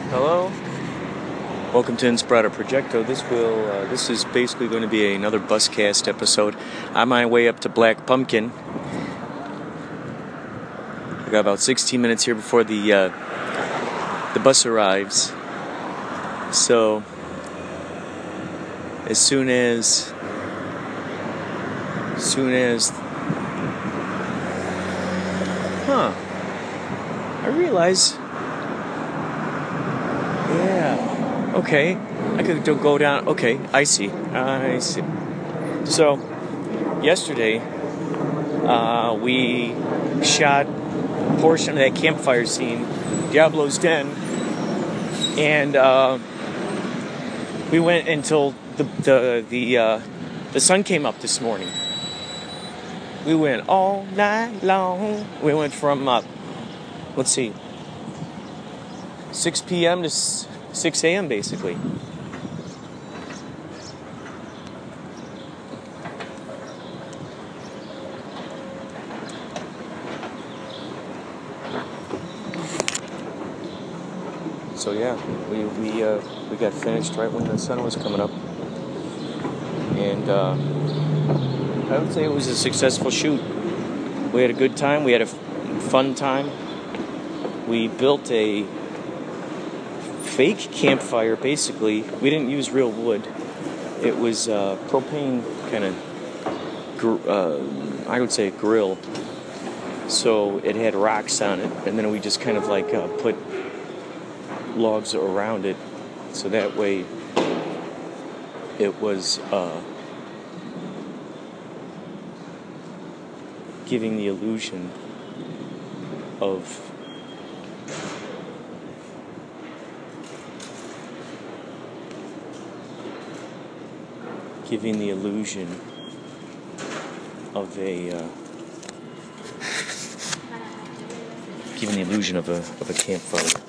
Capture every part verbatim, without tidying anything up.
Hello, welcome to Inspirata Projecto. This will uh, this is basically going to be another Buscast episode. On my way up to Black Pumpkin, I got about sixteen minutes here before the uh, the bus arrives. So as soon as as soon as huh, I realize. Yeah. Okay. I could go down. Okay. I see. I see. So, yesterday, uh, we shot a portion of that campfire scene, Diablo's Den, and uh, we went until the the the uh, the sun came up this morning. We went all night long. We went from uh, let's see. six p.m. to six a.m. basically. So yeah, we we uh, we got finished right when the sun was coming up, and uh, I would say it was a successful shoot. We had a good time. We had a f- fun time. We built a fake campfire, basically. We didn't use real wood. It was uh, propane kind of, gr- uh, I would say, grill. So it had rocks on it, and then we just kind of like uh, put logs around it, so that way it was uh, giving the illusion of giving the illusion of a uh, giving the illusion of a of a campfire.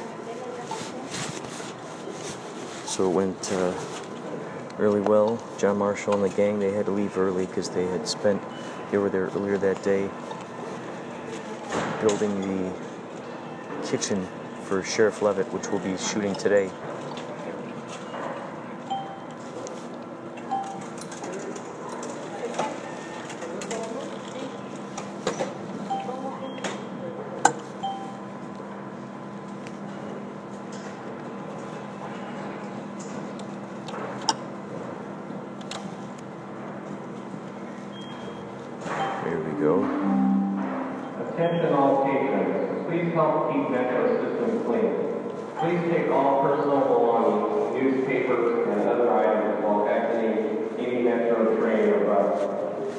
So it went uh, really well. John Marshall and the gang, they had to leave early because they had spent they were there earlier that day building the kitchen for Sheriff Levitt, which we'll be shooting today. Here we go. Attention all patrons. Please help keep Metro System clean. Please take all personal belongings, newspapers, and other items while exiting any Metro train or bus.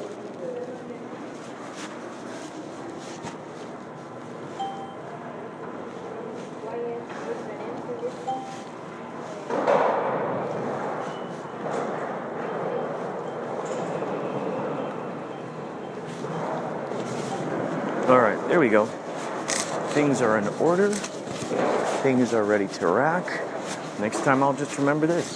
Alright, there we go. Things are in order. Things are ready to rock. Next time I'll just remember this.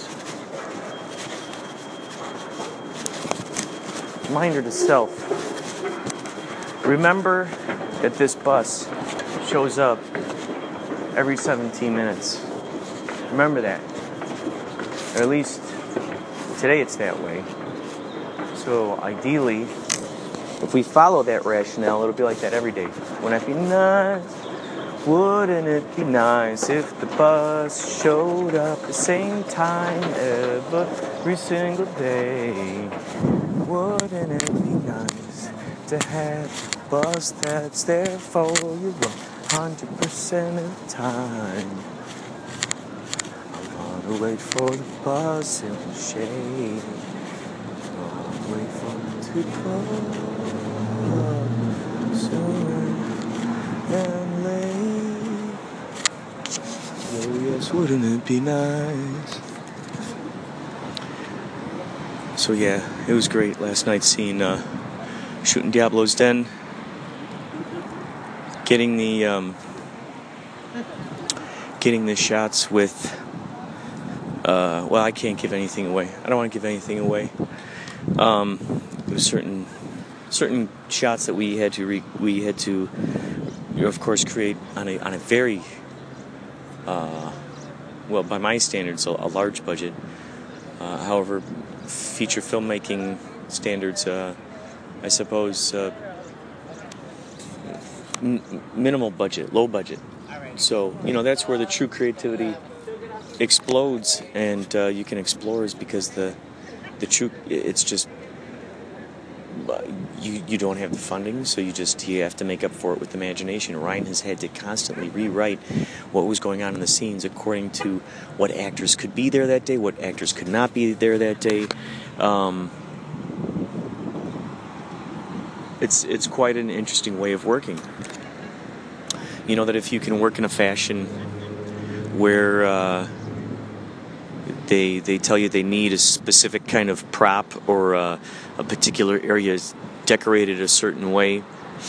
Reminder to self. Remember that this bus shows up every seventeen minutes. Remember that. Or at least today it's that way. So ideally, if we follow that rationale, it'll be like that every day. Wouldn't it be nice? Wouldn't it be nice if the bus showed up the same time every single day? Wouldn't it be nice to have a bus that's there for you one hundred percent of the time? I wanna wait for the bus in the shade. I wanna wait for it to close. Sooner than late. Oh yes, wouldn't it be nice? So yeah, it was great last night seeing uh, shooting Diablo's Den, getting the um, getting the shots with. Uh, well, I can't give anything away. I don't want to give anything away. Um, there was certain. Certain shots that we had to re- we had to, of course, create on a on a very uh, well, by my standards, a, a large budget. Uh, however, feature filmmaking standards, uh, I suppose, uh, n- minimal budget, low budget. So, you know, that's where the true creativity explodes, and uh, you can explore, is because the the true, it's just, you you don't have the funding, so you just you have to make up for it with imagination. Ryan has had to constantly rewrite what was going on in the scenes according to what actors could be there that day, what actors could not be there that day. Um, it's it's quite an interesting way of working. You know that if you can work in a fashion where uh, they they tell you they need a specific kind of prop, or uh, a particular area is decorated a certain way.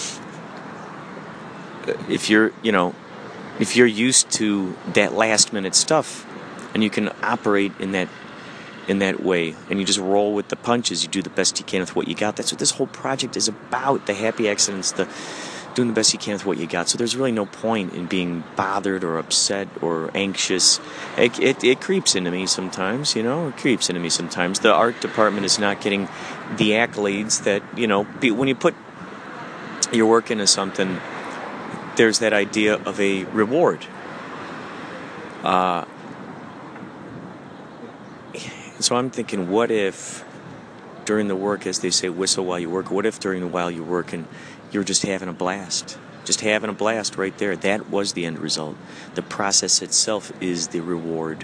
If you're, you know, if you're used to that last minute stuff, and you can operate in that in that way, and you just roll with the punches, you do the best you can with what you got. That's what this whole project is about: the happy accidents, the doing the best you can with what you got. So there's really no point in being bothered or upset or anxious. It, it, it creeps into me sometimes, you know. It creeps into me sometimes. The art department is not getting the accolades that, you know, when you put your work into something, there's that idea of a reward. Uh, so I'm thinking, what if during the work, as they say, whistle while you work, what if during the while you work and you're just having a blast? Just having a blast right there. That was the end result. The process itself is the reward.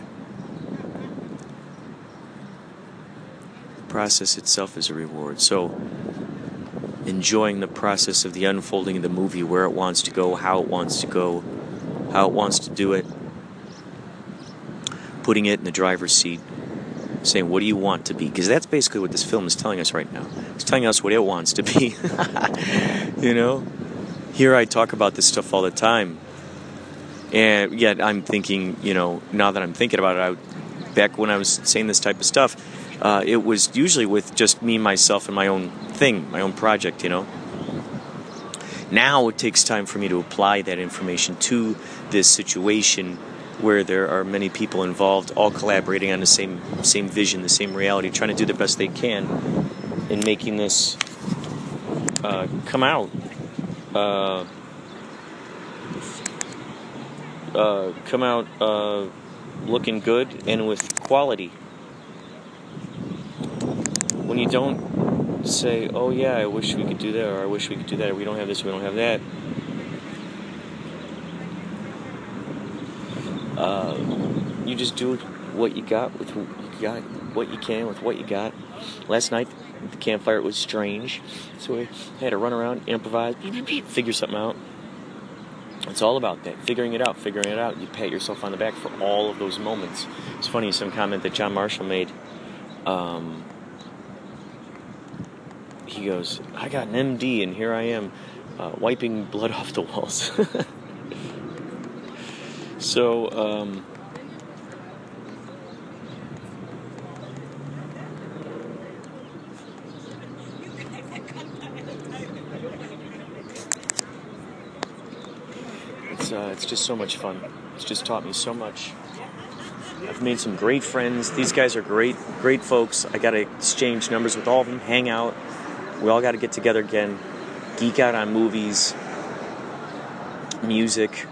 The process itself is a reward. So, enjoying the process of the unfolding of the movie, where it wants to go, how it wants to go, how it wants to do it, putting it in the driver's seat, saying, what do you want to be? Because that's basically what this film is telling us right now. It's telling us what it wants to be. You know? Here I talk about this stuff all the time. And yet I'm thinking, you know, now that I'm thinking about it, I, back when I was saying this type of stuff, uh, it was usually with just me, myself, and my own thing, my own project, you know? Now it takes time for me to apply that information to this situation where there are many people involved, all collaborating on the same same vision, the same reality, trying to do the best they can in making this uh, come out. Uh, uh, come out uh, looking good and with quality. When you don't say, oh yeah, I wish we could do that, or I wish we could do that, or we don't have this, we don't have that, Uh, you just do what you got with what you got, what you can with what you got. Last night, the campfire was strange, so we had to run around, improvise, figure something out. It's all about that, figuring it out, figuring it out. You pat yourself on the back for all of those moments. It's funny, some comment that John Marshall made. Um, he goes, I got an M D, and here I am uh, wiping blood off the walls. So, um, it's uh, it's just so much fun. It's just taught me so much. I've made some great friends. These guys are great, great folks. I got to exchange numbers with all of them, hang out. We all got to get together again, geek out on movies, music.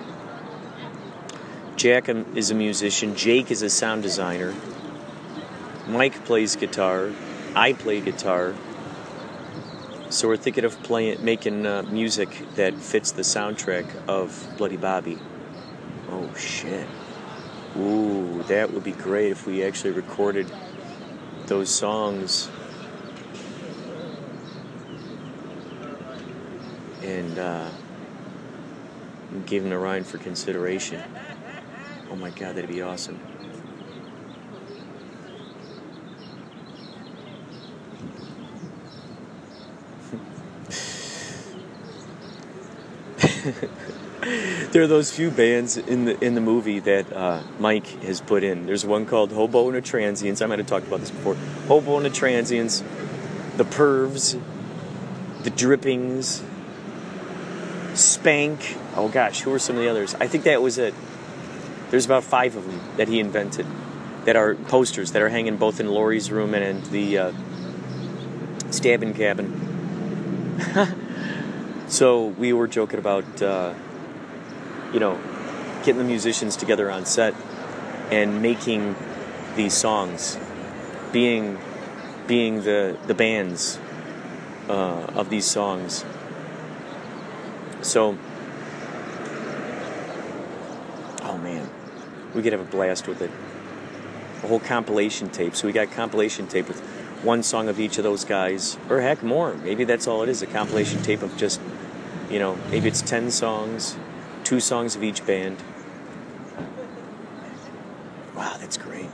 Jack is a musician. Jake is a sound designer. Mike plays guitar. I play guitar. So we're thinking of playing, making uh, music that fits the soundtrack of Bloody Bobby. Oh shit! Ooh, that would be great if we actually recorded those songs and uh, gave them to Ryan for consideration. Oh my God, that'd be awesome. There are those few bands in the in the movie that uh, Mike has put in. There's one called Hobo and the Transients. I might have talked about this before. Hobo and the Transients, the Pervs, the Drippings, Spank. Oh gosh, who are some of the others? I think that was it. There's about five of them that he invented, that are posters that are hanging both in Laurie's room and in the uh, stabbing cabin. So we were joking about, uh, you know, getting the musicians together on set and making these songs, being being the the bands uh, of these songs. So, oh man, we could have a blast with it. A whole compilation tape. So we got compilation tape with one song of each of those guys, or heck more. Maybe that's all it is, a compilation tape of just, you know, maybe it's ten songs, two songs of each band. Wow, that's great.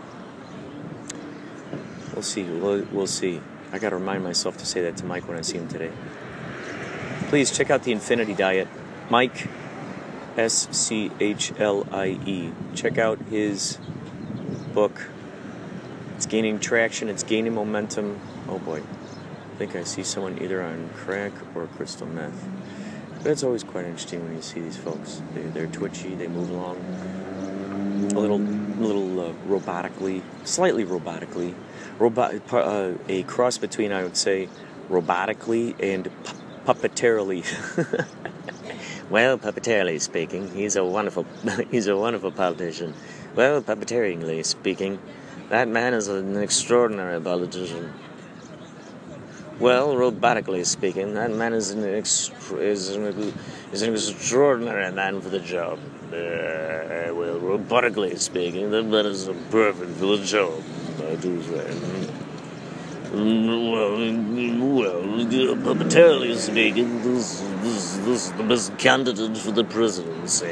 We'll see. We'll, we'll see. I got to remind myself to say that to Mike when I see him today. Please check out the Infinity Diet. Mike, S C H L I E. Check out his book. It's gaining traction. It's gaining momentum. Oh boy. I think I see someone either on crack or crystal meth. But it's always quite interesting when you see these folks. They, they're twitchy. They move along a little, little uh, robotically, slightly robotically. Robot, uh, a cross between, I would say, robotically and pu- puppeteerily. Well, puppeteerily speaking, he's a wonderful, he's a wonderful politician. Well, puppeteeringly speaking, that man is an extraordinary politician. Well, robotically speaking, that man is an extra, is an, is an extraordinary man for the job. Uh, well, robotically speaking, that man is perfect for the job. I do say. Well, well, puppeteerily speaking, this, this, this is the best candidate for the presidency.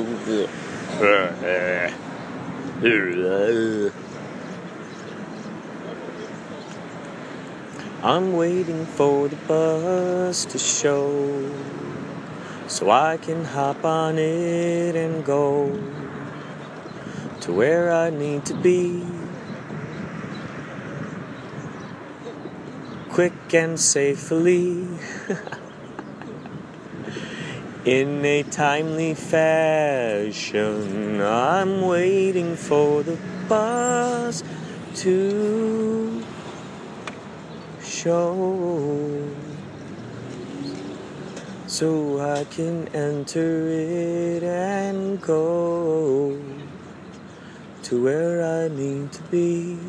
I'm waiting for the bus to show, so I can hop on it and go to where I need to be, quick and safely, in a timely fashion. I'm waiting for the bus to show, so I can enter it and go to where I need to be,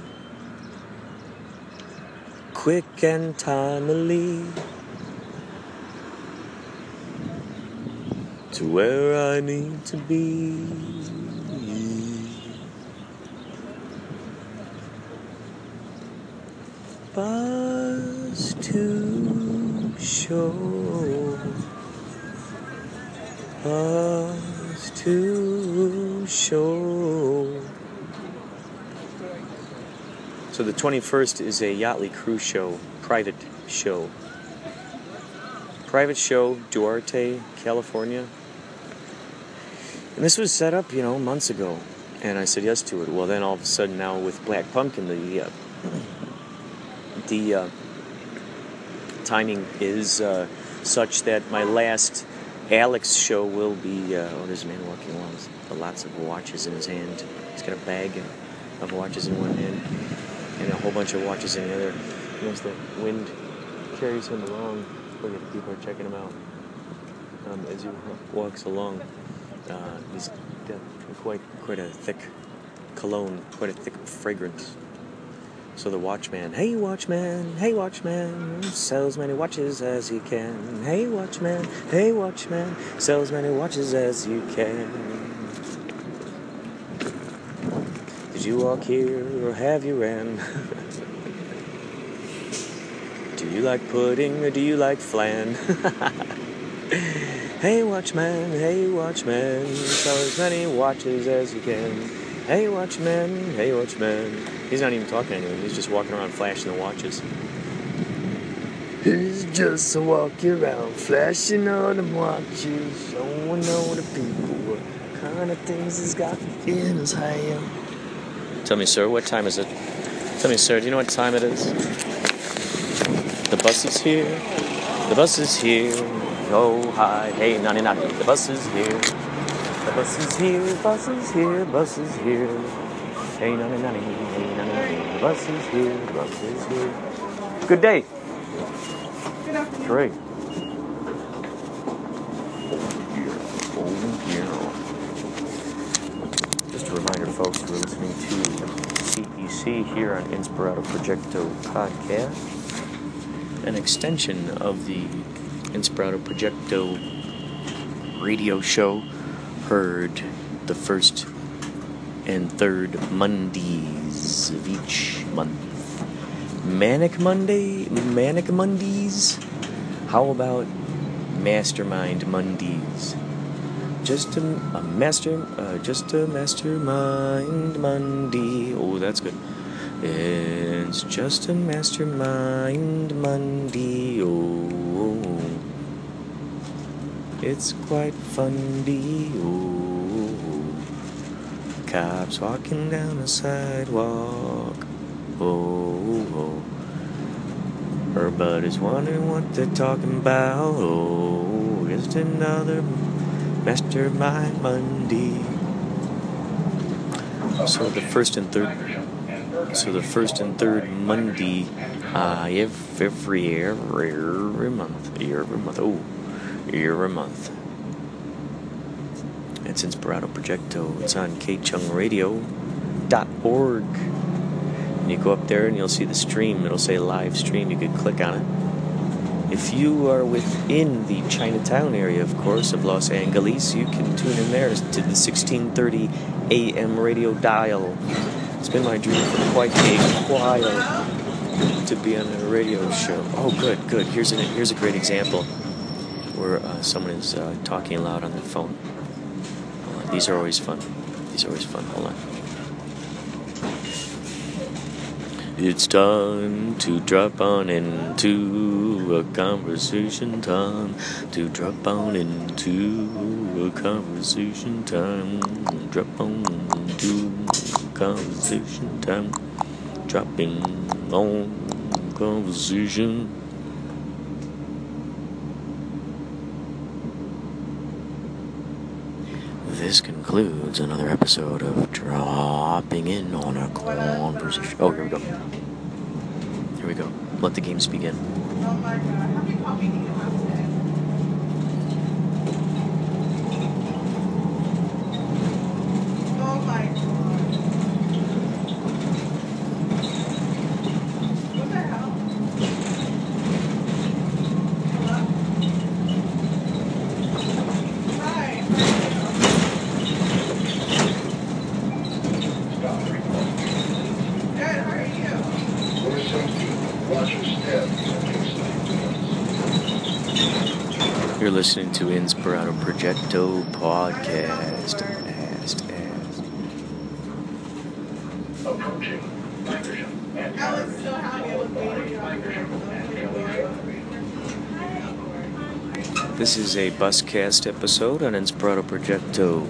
quick and timely, to where I need to be. Bus to show, bus to show. So the twenty-first is a Yachtly cruise show, private show. Private show, Duarte, California. And this was set up, you know, months ago. And I said yes to it. Well, then all of a sudden now with Black Pumpkin, the uh, the uh, timing is uh, such that my last Alex show will be, uh, oh, there's a man walking along with lots of watches in his hand. He's got a bag of watches in one hand and a whole bunch of watches in the other. Once the wind carries him along, look at the people are checking him out um, as he walks along. Uh, he's got quite quite a thick cologne, quite a thick fragrance. So the watchman, hey watchman, hey watchman, sells many watches as he can. Hey watchman, hey watchman, sells many watches as you can. Did you walk here or have you ran? Do you like pudding or do you like flan? Hey watchman, hey watchman, sell as many watches as you can. Hey watchman, hey watchman. He's not even talking to anyone, he's just walking around flashing the watches. He's just a walking around flashing all them watches, showing all the people what kind of things he's got in his hand. Tell me, sir, what time is it? Tell me, sir, do you know what time it is? The bus is here. The bus is here. Oh, hi. Hey, nanny, nanny. The bus is here. The Bus is here, bus is here, bus is here. Hey, nanny, nanny, hey, nanny, nanny. Bus is here, bus is here. Good day. Good afternoon. Great. Oh, yeah. Just a reminder, folks, we're listening to C E C here on Inspirato Projecto podcast, an extension of the Inspirato Projecto radio show, heard the first and third Mondays of each month. Manic Monday, Manic Mondays? How about Mastermind Mondays? Just a, a master, uh, just a mastermind Monday. Oh, that's good. It's just a mastermind Monday. Oh, it's quite funny. Oh, cops walking down the sidewalk. Oh, oh. Her buddies wondering what they're talking about. Oh, just another Mastermind Monday. So the first and third, so the first and third Monday, uh, every every every month, every month. Oh, every month. It's Inspirato Projecto. It's on K Chung Radio dot org. And you go up there and you'll see the stream. It'll say live stream. You could click on it. If you are within the Chinatown area, of course, of Los Angeles, you can tune in there to the sixteen thirty A M radio dial. It's been my dream for quite a while to be on a radio show. Oh, good, good. Here's a, here's a great example where uh, someone is uh, talking loud on their phone. Hold on. These are always fun. These are always fun. Hold on. It's time to drop on into a conversation time. To drop on into a conversation time. Drop on into a conversation time. Dropping on conversation. This concludes another episode of Dropping In on a Conversation. Oh, here we go. Here we go. Let the games begin. Oh my god, how many coffee do you have today? Oh my god. What the hell? Hello? Hi. Good, how are you? You're listening to Inspirato Projecto podcast. Asked, asked. I was so happy I was waiting on. This is a Buscast episode on Inspirato Projecto.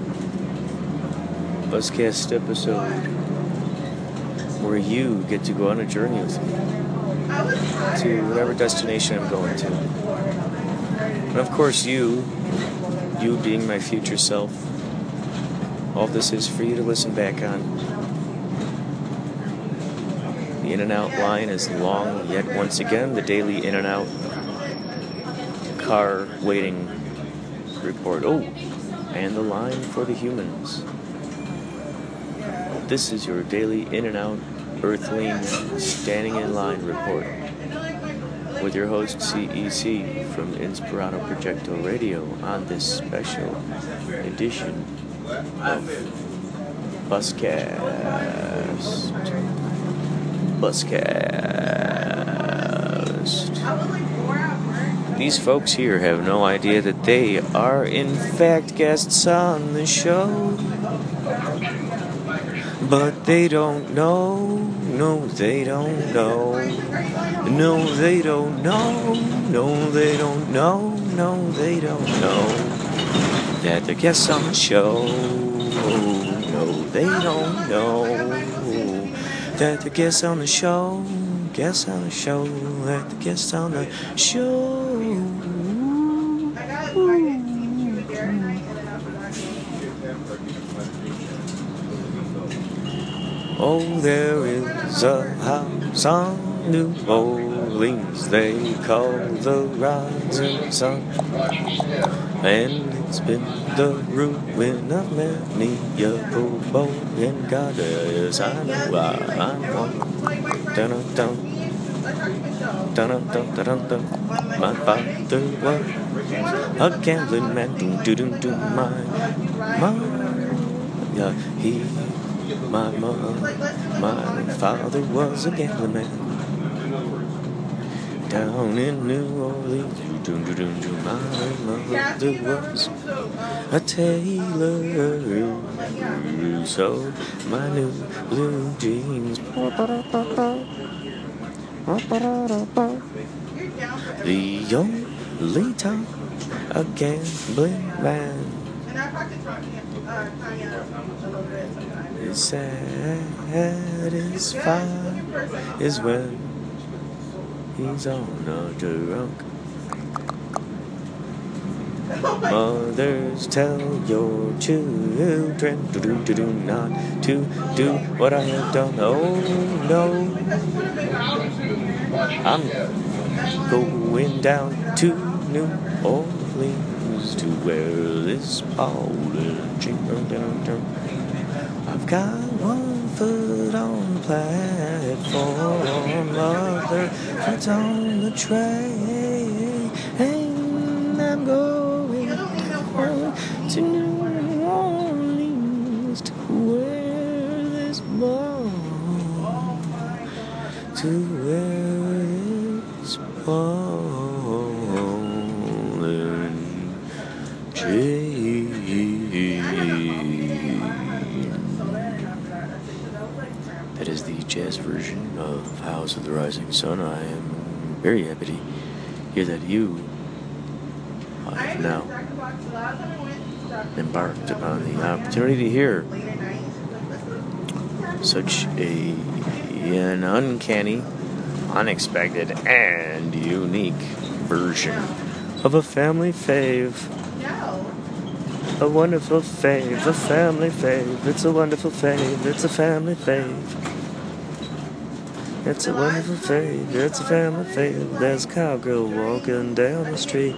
Buscast episode where you get to go on a journey with me to whatever destination I'm going to. And of course you, you being my future self, all this is for you to listen back on. The in and out line is long, yet once again, the daily in and out car waiting report. Oh, and the line for the humans. This is your daily in and out Earthling standing in line report with your host C E C from Inspirato Projecto Radio on this special edition of Buscast. Buscast. These folks here have no idea that they are in fact guests on the show. But they don't know, no they don't know, no they don't know, no they don't know, no they don't know, that they're guests on the show, no they don't know, that they're guests on the show, guests on the show, that they're guests on the show. Oh, there is a house on New Orleans they call the Rising Sun, and it's been the ruin of many a poor boy. And God, yes, I know I want. Dun dun dun. Dun dun dun dun dun. My father was a gambling man. Doo doo doo doo. My mom, yeah, he. My mom, my father was a gambling man down in New Orleans. Doo doo doo doo. My mother was a tailor who sewed my new blue jeans. The only time a gambling man is satisfied is when he's on a drunk. Mothers, tell your children to do, to do not to do what I have done. Oh no, I'm going down to New Orleans to wear this powder. I've got one foot on the platform, other foot's on the train, and I'm going to New Orleans to wear this ball, to wear this ball and chain. That is the jazz version of House of the Rising Sun. I am very happy to hear that you have now embarked upon the opportunity to hear such a an uncanny, unexpected, and unique version of a family fave. A wonderful fave, a family fave. It's a wonderful fave, it's a family fave. It's a wonderful fave, it's a family fave. There's a cowgirl walking down the street.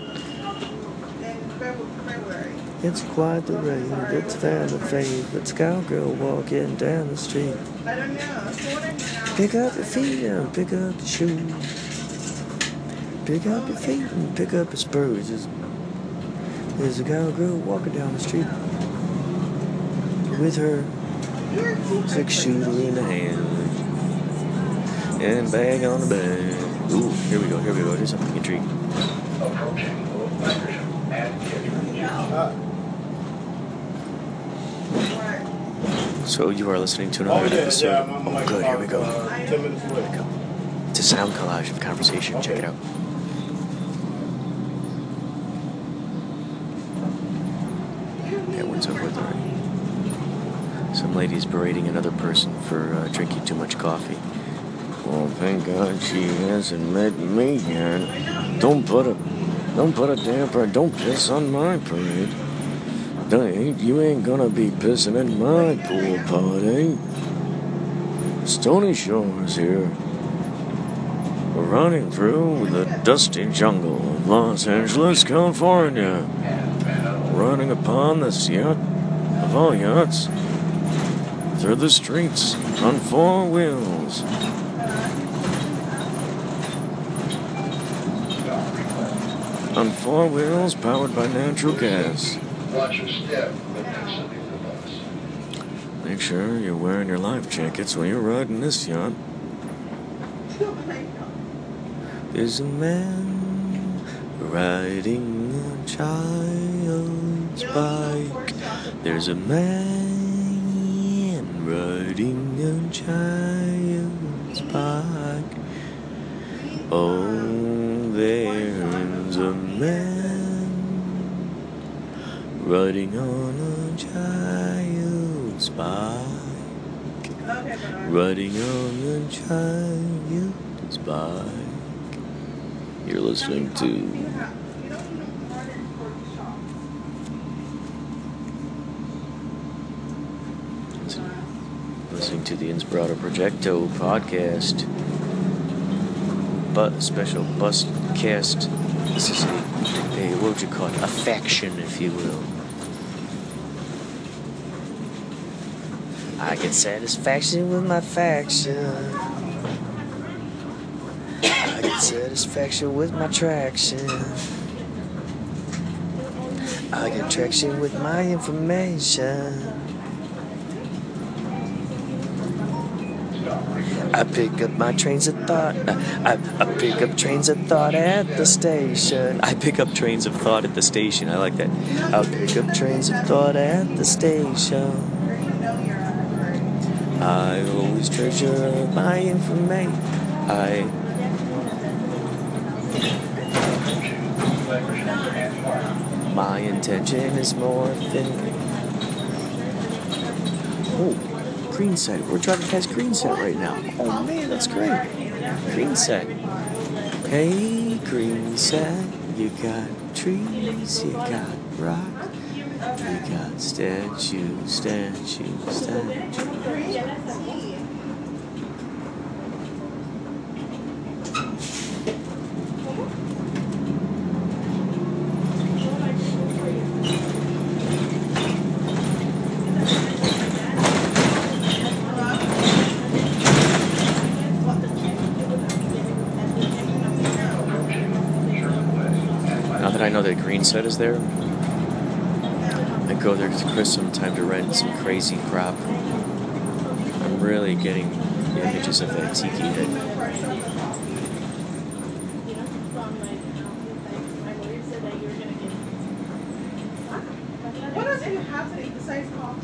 It's quite the rave, it's a family fave. It's a cowgirl walking down the street. Pick up your feet and pick up your shoes. Pick up your feet and pick up your spurs. There's, there's a cowgirl walking down the street with her six shooter in the hand and a bag on the back. Ooh, here we go, here we go. There's something intriguing. So you are listening to another oh, yeah, episode. Yeah, I'm oh, like good. Here we go. Uh, Ten minutes away. Here we go. It's a sound collage of conversation. Okay. Check it out. That one's over with already. Some lady's berating another person for uh, drinking too much coffee. Well, thank God she hasn't met me yet. Don't put a, don't put a damper. Don't piss on my parade. Don't, you ain't gonna be pissing in my pool party. Stony Shores here. We're running through the dusty jungle of Los Angeles, California. Running upon this yacht of all yachts through the streets on four wheels. On four wheels powered by natural gas. Watch your step. Make sure you're wearing your life jackets while you're riding this yacht. There's a man riding a child's bike. There's a man riding a child's bike. Oh, there's a man riding on a child's bike. Riding on a child's bike. You're listening to listening to the Inspirato Projecto podcast, but special bus cast. This is a, a, what would you call it? A faction, if you will. I get satisfaction with my faction. I get satisfaction with my traction. I get traction with my information. I pick up my trains of thought. I, I pick up trains of thought at the station. I pick up trains of thought at the station. I like that. I pick up trains of thought at the station. I always treasure my information. I. My intention is more than. Oh. Greenset. We're driving past Greenset right now. Oh man, that's great. Greenset. Hey, Greenset. You got trees, you got rocks, you got statues, statues, statues. I know that Greenset is there. I go there with Chris sometime to rent some crazy crop. I'm really getting the images of that tiki head. What else do you have today besides coffee?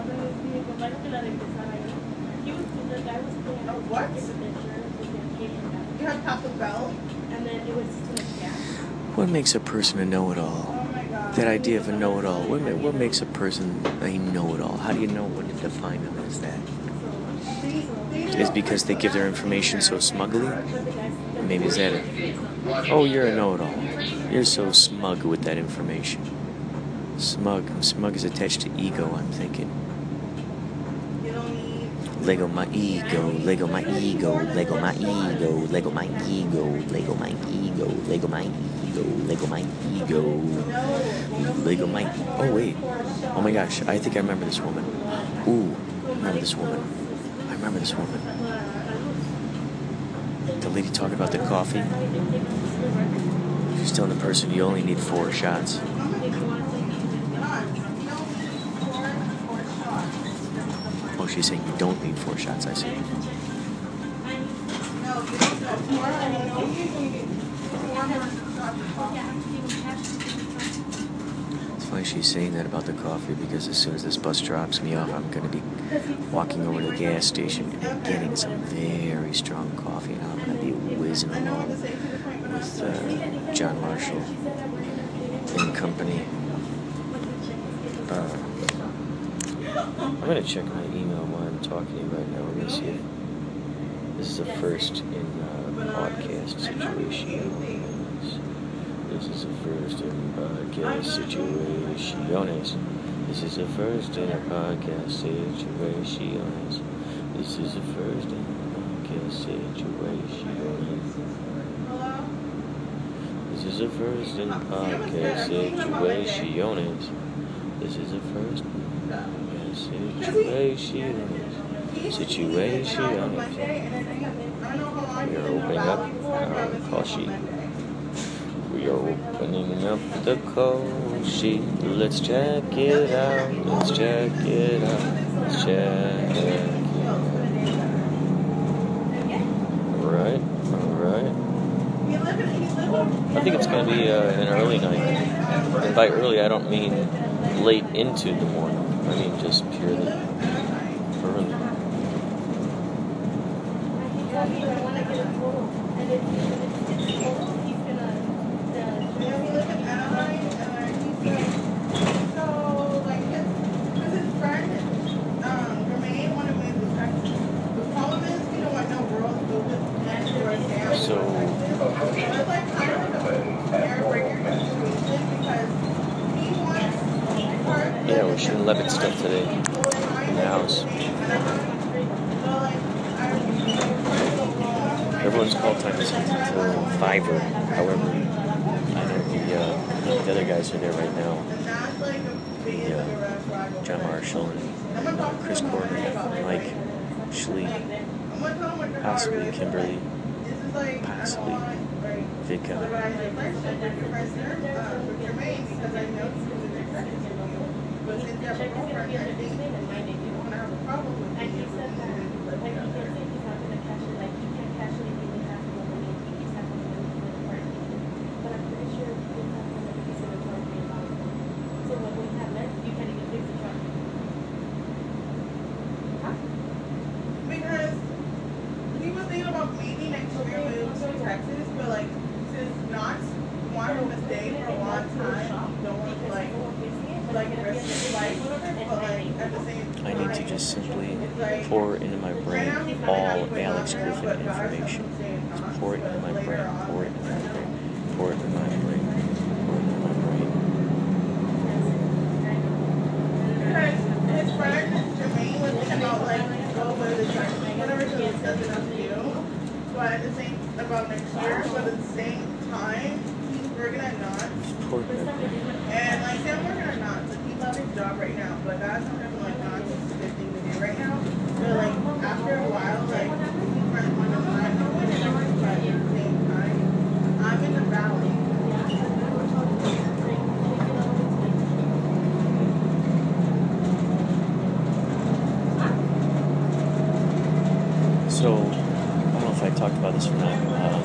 Oh, what? You have Taco Bell? And then it was What makes a person a know-it-all? That idea of a know-it-all. What, what makes a person a know-it-all? How do you know what to define them as that? Is because they give their information so smugly? Maybe is that it? Oh, you're a know-it-all. You're so smug with that information. Smug. Smug is attached to ego, I'm thinking. Lego my ego, Lego my ego, Lego my ego, Lego my ego, Lego my ego, Lego my ego, Lego my ego, Lego my. Oh wait, oh my gosh, I think I remember this woman. Ooh, I remember this woman. I remember this woman. The lady talking about the coffee. She's telling the person you only need four shots. Oh, she's saying you don't need four shots, I see. It's funny she's saying that about the coffee because as soon as this bus drops me off, I'm going to be walking over to the gas station and getting some very strong coffee. And I'm going to be whizzing along with uh, John Marshall and company. Uh, I'm going to check my email while I'm talking to you right now. Let me see if this is a first in uh, podcast situations. This is a first in podcast situations. This is a first in a podcast situations. This is a first in a podcast situations. This is a first in podcast situations. This is a first. Situation, situation. We are opening up our call sheet. We are opening up the call sheet. Let's check it out. Let's check it out. Let's check it out. All right, all right. I think it's going to be uh, an early night. And by early, I don't mean late into the morning. I mean, just purely early. So, yeah, we're shooting Levitt stuff today in the house. Fiverr. However, I know the, uh, the other guys are there right now. The uh, John Marshall and uh, Chris Corbin, Mike, Schlee, possibly Kimberly, possibly Vika. Because we were thinking about maybe next year move to Texas, but like since Knox wanted to stay for a long time, don't want to like like risk his life, but like at the same time, I need to just simply pour into my brain all Alex Griffin information. Just pour it into my brain, pour it into my brain, pour it into my brain, pour it into my brain. Because his friend Jermaine was thinking about like go with the track, whatever he was discussing us to do, but at the same about next year, but at the same time, he's working at Knox. Pour it in my brain. And like say I'm working at Knox, like he loves his job right now, but that's something like Knox is a good thing to do right now. But like after a while, like he's running one of mine, but at the same time, I'm in the valley. So, I don't know if I talked about this or not. Um,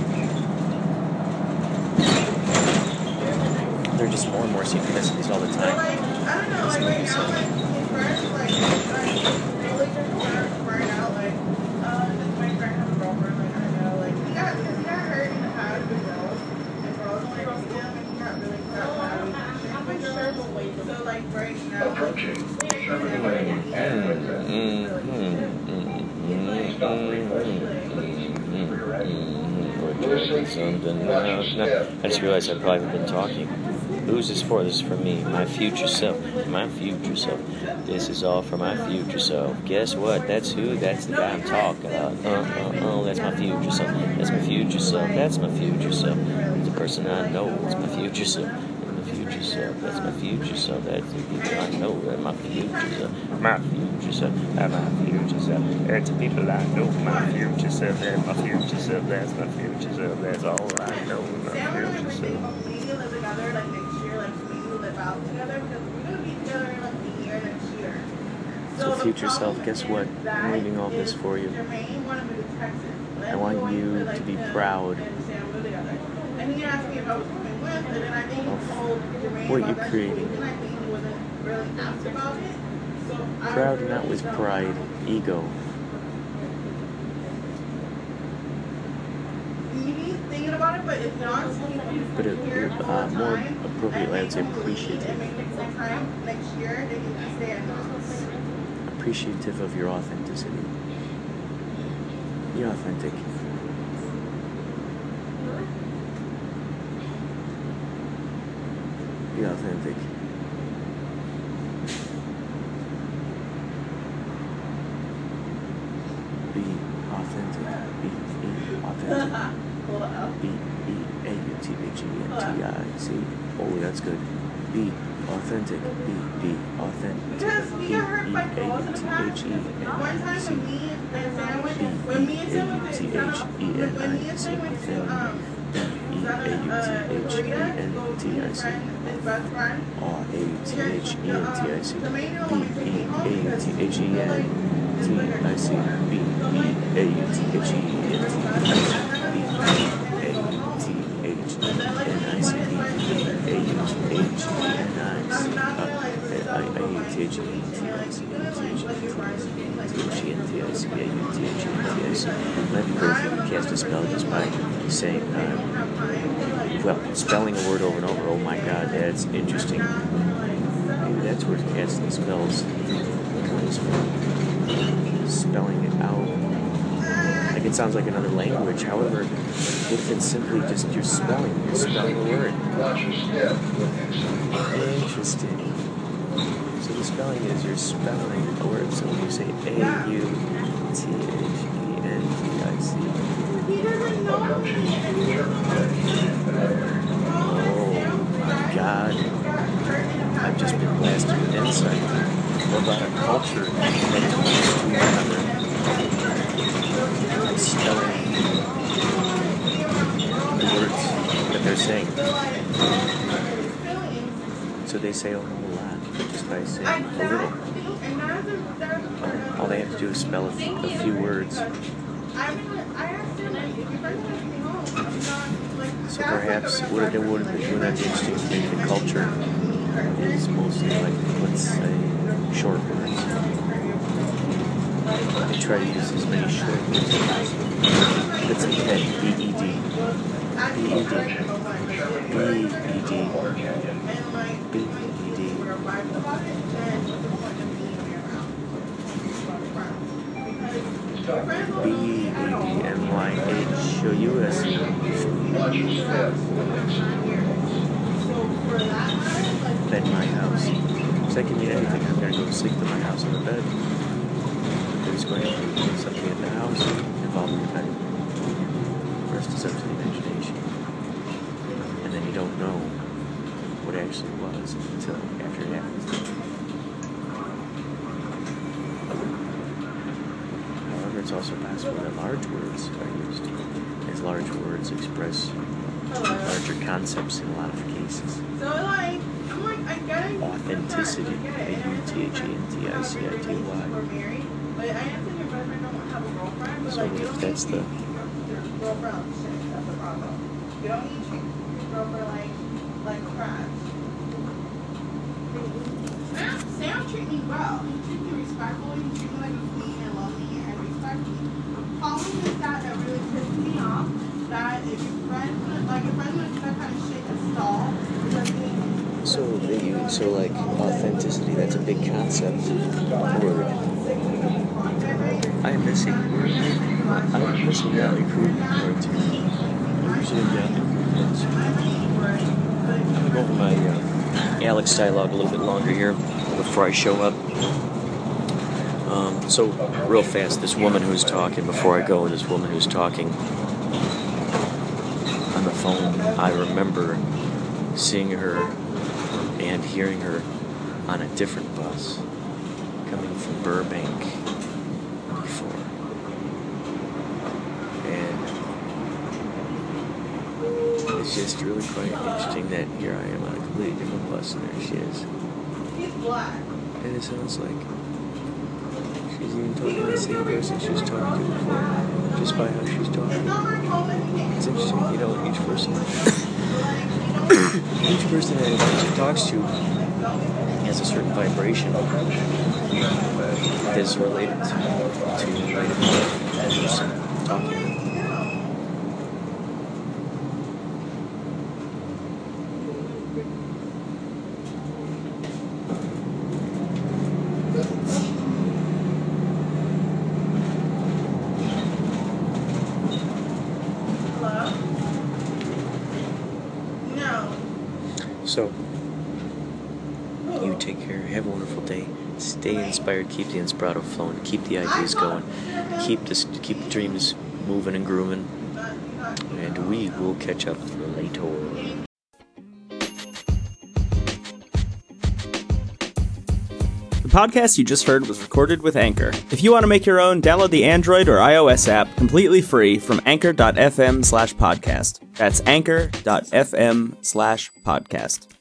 there are just more and more synchronicities all the So time. like I don't know, like right now, like his friends like like really just burn burn out, like uh does my friend have a girlfriend? Like I don't know, like he got he got hurt in the past with girls, and girls only roasted him, and he got really got mad with shit. So like right now, Approaching Sherman Lane and Windsor. Mm, mm, mm, mm, Stop mm, request. mm, For your action. We're doing something now. No, I just realized I probably haven't been talking. Who's this for? This is for me, my future self. My future self. This is all for my future self. Guess what? That's who? That's the guy I'm talking about. Uh, uh, uh, that's my future self. That's my future self. That's my future self. The person I know is my future self. That's my future self. That's my future self. That's the people I know. That's my future self. My future self. That's my future self. That's the people I know. My future self. That's my future self. That's my future self. That's all I know. My Sam and I future were thinking self. about maybe live together like next year, like maybe live out together because we're gonna be together in like a year next year. So the future self, problem guess is what? that I'm leaving all this is for you. Jermaine wanted me to Texas. I want Let's go you into, to like, be him proud and Sam live together. And he asked me if I was coming with, and then I think he of told Jermaine what about you're that creating. situation. I think he wasn't really asked about it. So I Proud really not with don't pride, know. ego. He's thinking about it, but it's not. But it- here uh, all the more time, appropriately, I would say and make him leave appreciative. and make him full time next year, then he can stay at Knox. Appreciative of your authenticity. Be authentic. Be authentic. Be authentic. Be, be authentic. Hold up. B E A U T H E N T I C. Oh, that's good. Be authentic. Be be authentic. Because we got hurt by girls in the past. One time when me and Sam went, when me and Sam went to, when when me and Sam went to, um, uh, Florida to go see his friend, his best friend. R A U T H E N T I C. The main B one we E came home A U because T H E we N like T I C. B E A U T H E N T I C. A U T H E N I C. B E A U T H E N I C. I U T H E N T I C. Let me briefly cast a spell just by saying, uh, well, spelling a word over and over. Oh my God, that's interesting. Maybe that's where casting spells comes from. Spelling it out. Like it sounds like another language. However, what if it's simply just your spelling? You're spelling a word. Watch your step with exit. Interesting. So the spelling is you're spelling a word. So when you say A U T H E N T I C. He doesn't know. Approaching Sherman Lane I've just been blasted with insight about a culture that belongs to another by spelling the words that they're saying. So they say a whole lot just by saying a little. All they have to do is spell a, f- a few words. So perhaps what it would have been interesting to make the culture is mostly like, let's say, short words. They try to use as many short words as possible. That's a pet, B E D. B E D. B E D. B E D. B E D N Y H O U S E. Bed my house. So I can mean anything. I'm going to go sleep in my house on the bed. There's going to be something at the house involving the bed. First is up to the imagination. And then you don't know what it actually was until after it happens. However, it's also possible that large words are used, as large words express larger concepts in a lot of cases. So like, I'm like, I get it. Authenticity, A U T H A N T I C I T Y. But I am thinking your boyfriend don't have a girlfriend. But So like, you if don't that's need the- your girlfriend shit. That's the problem. You don't need your girlfriend like like crap. Sam, Sam treat me well. He treat me respectfully. He treat me like a queen and love me and respect me. Problem is that that really pisses me off. That if your friend, like your friend would do that kind of shit and stall, it doesn't mean. So they use, so like authenticity, that's a big concept word. I am missing I'm missing Valley Crew word too. Usually Valley Crew. I'm gonna go over my uh, Alex dialogue a little bit longer here before I show up. Um, so real fast, this woman who's talking before I go, this woman who's talking on the phone, I remember seeing her and hearing her on a different bus coming from Burbank before. And it's just really quite interesting that here I am on a completely different bus and there she is. He's black. And it sounds like she's even talking to the same person she was talking to before, just by how she's talking. It's interesting, you know, each person each person that she talks to has a certain vibration that is related to, to the person talking. So, you take care, have a wonderful day, stay inspired, keep the Inspirato flowing, keep the ideas going, keep this, keep the dreams moving and grooving, and we will catch up later. The podcast you just heard was recorded with Anchor. If you want to make your own, download the Android or iOS app completely free from anchor dot f m slash podcast. That's anchor dot f m slash podcast.